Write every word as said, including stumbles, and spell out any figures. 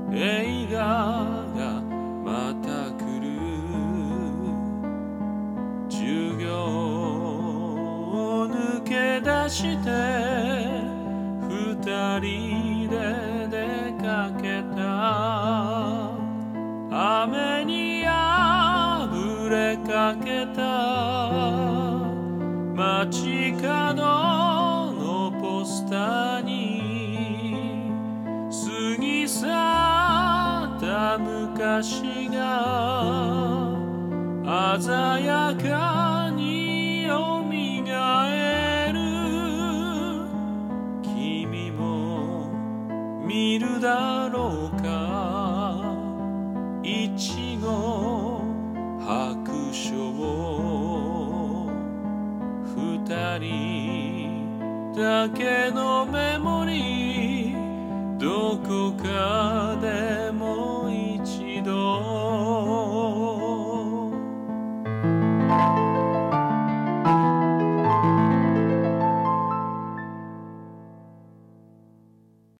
映画がまた来る。授業を抜け出して二人で出かけた。雨にあぶれかけた街角のポスターに過ぎ去った昔が鮮やかによみがえる。君も見るだろうか、いちご白書。二人だけのメモリー